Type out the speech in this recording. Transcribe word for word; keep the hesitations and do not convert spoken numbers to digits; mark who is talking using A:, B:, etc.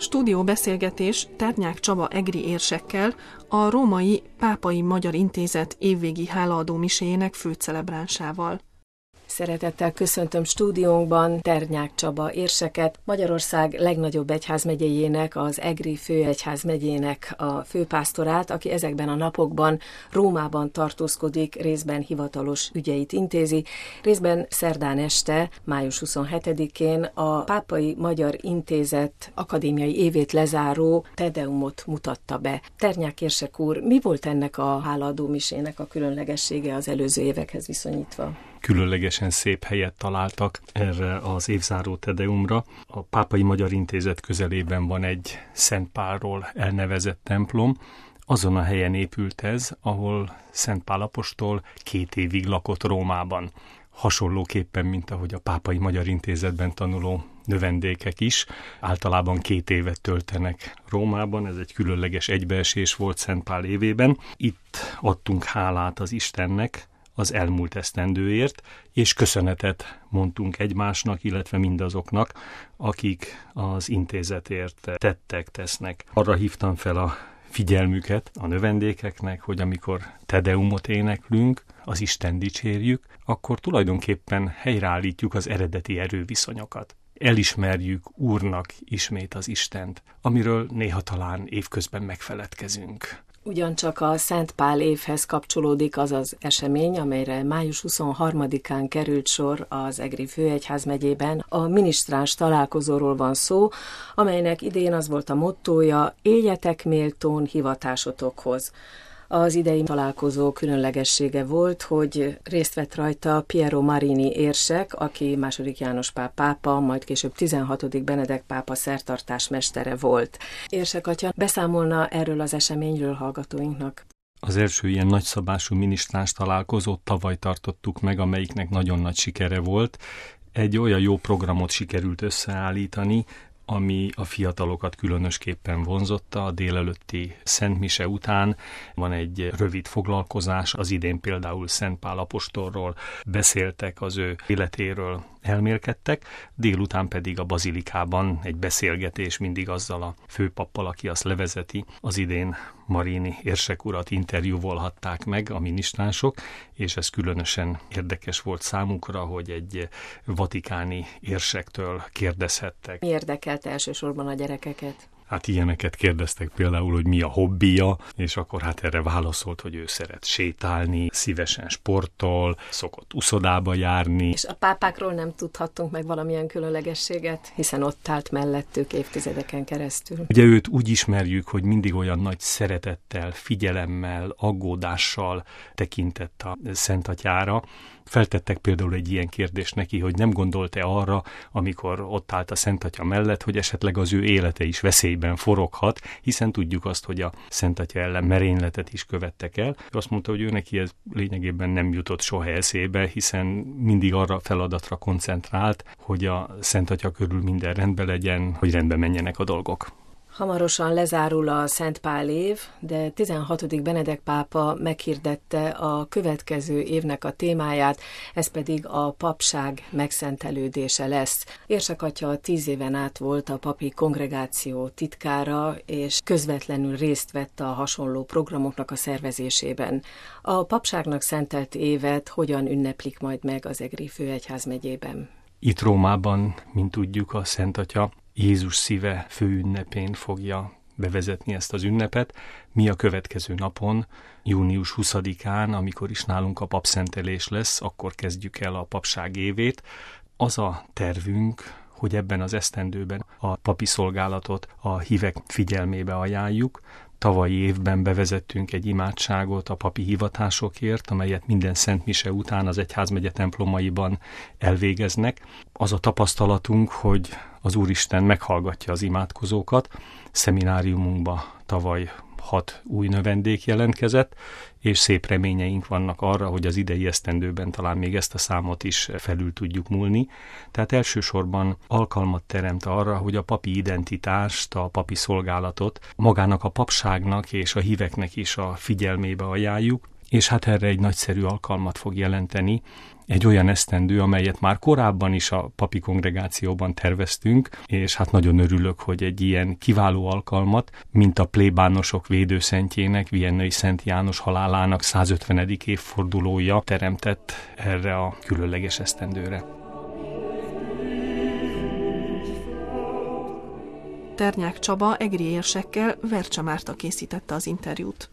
A: Stúdióbeszélgetés Ternyák Csaba egri érsekkel, a római Pápai Magyar Intézet évvégi hálaadó miséjének főcelebránsával.
B: Szeretettel köszöntöm stúdiónkban Ternyák Csaba érseket, Magyarország legnagyobb egyházmegyéjének, az egri főegyházmegyének a főpásztorát, aki ezekben a napokban Rómában tartózkodik, részben hivatalos ügyeit intézi, részben szerdán este, május huszonhetedikén a Pápai Magyar Intézet akadémiai évét lezáró Tedeumot mutatta be. Ternyák érsek úr, mi volt ennek a hálaadó misének a különlegessége az előző évekhez viszonyítva?
C: Különlegesen szép helyet találtak erre az évzáró Tedeumra. A Pápai Magyar Intézet közelében van egy Szent Pálról elnevezett templom. Azon a helyen épült ez, ahol Szent Pál apostol két évig lakott Rómában. Hasonlóképpen, mint ahogy a Pápai Magyar Intézetben tanuló növendékek is, általában két évet töltenek Rómában, ez egy különleges egybeesés volt Szent Pál évében. Itt adtunk hálát az Istennek az elmúlt esztendőért, és köszönetet mondtunk egymásnak, illetve mindazoknak, akik az intézetért tettek, tesznek. Arra hívtam fel a figyelmüket a növendékeknek, hogy amikor Tedeumot éneklünk, az Isten dicsérjük, akkor tulajdonképpen helyreállítjuk az eredeti erőviszonyokat. Elismerjük Úrnak ismét az Istent, amiről néha talán évközben megfeledkezünk.
B: Ugyancsak a Szent Pál évhez kapcsolódik az az esemény, amelyre május huszonharmadikán került sor az egri főegyházmegyében. A minisztráns találkozóról van szó, amelynek idén az volt a mottója: éljetek méltón hivatásotokhoz. Az idei találkozó különlegessége volt, hogy részt vett rajta Piero Marini érsek, aki második János Pál pápa, majd később tizenhatodik Benedek pápa szertartásmestere volt. Érsek atya, beszámolna erről az eseményről hallgatóinknak?
C: Az első ilyen nagyszabású minisztráns találkozót tavaly tartottuk meg, amelyiknek nagyon nagy sikere volt. Egy olyan jó programot sikerült összeállítani, ami a fiatalokat különösképpen vonzotta. A délelőtti Szent Mise után van egy rövid foglalkozás, az idén például Szent Pál apostolról beszéltek, az ő életéről elmélkedtek, délután pedig a bazilikában egy beszélgetés mindig azzal a főpappal, aki azt levezeti. Az idén Marini érsek urat interjúvolhatták meg a minisztránsok, és ez különösen érdekes volt számukra, hogy egy vatikáni érsektől kérdezhettek.
B: Mi érdekelte elsősorban a gyerekeket?
C: Hát ilyeneket kérdeztek például, hogy mi a hobbija, és akkor hát erre válaszolt, hogy ő szeret sétálni, szívesen sportol, szokott uszodába járni.
B: És a pápákról nem tudhattunk meg valamilyen különlegességet, hiszen ott állt mellettük évtizedeken keresztül.
C: Ugye őt úgy ismerjük, hogy mindig olyan nagy szeretettel, figyelemmel, aggódással tekintett a Szent Atyára. Feltettek például egy ilyen kérdést neki, hogy nem gondolt-e arra, amikor ott állt a Szent Atya mellett, hogy esetleg az ő élete is veszélyben foroghat, hiszen tudjuk azt, hogy a Szent Atya ellen merényletet is követtek el. Azt mondta, hogy ő neki ez lényegében nem jutott soha eszébe, hiszen mindig arra feladatra koncentrált, hogy a Szent Atya körül minden rendben legyen, hogy rendbe menjenek a dolgok.
B: Hamarosan lezárul a Szent Pál év, de tizenhatodik Benedek pápa meghirdette a következő évnek a témáját, ez pedig a papság megszentelődése lesz. Érsek atya tíz éven át volt a papi kongregáció titkára, és közvetlenül részt vett a hasonló programoknak a szervezésében. A papságnak szentelt évet hogyan ünneplik majd meg az egri főegyházmegyében?
C: Itt Rómában, mint tudjuk, a Szent Atya Jézus szíve főünnepén fogja bevezetni ezt az ünnepet. Mi a következő napon, június huszadikán, amikor is nálunk a papszentelés lesz, akkor kezdjük el a papság évét. Az a tervünk, hogy ebben az esztendőben a papi szolgálatot a hívek figyelmébe ajánljuk. Tavalyi évben bevezettünk egy imádságot a papi hivatásokért, amelyet minden Szent Mise után az egyházmegye templomaiban elvégeznek. Az a tapasztalatunk, hogy az Úristen meghallgatja az imádkozókat. Szemináriumunkba tavaly hat új növendék jelentkezett, és szép reményeink vannak arra, hogy az idei esztendőben talán még ezt a számot is felül tudjuk múlni. Tehát elsősorban alkalmat teremt arra, hogy a papi identitást, a papi szolgálatot magának a papságnak és a híveknek is a figyelmébe ajánljuk, és hát erre egy nagyszerű alkalmat fog jelenteni, egy olyan esztendő, amelyet már korábban is a papi kongregációban terveztünk, és hát nagyon örülök, hogy egy ilyen kiváló alkalmat, mint a plébánosok védőszentjének, Viennai Szent János halálának százötvenedik évfordulója teremtett erre a különleges esztendőre.
A: Ternyák Csaba egri érsekkel, Vercse Márta készítette az interjút.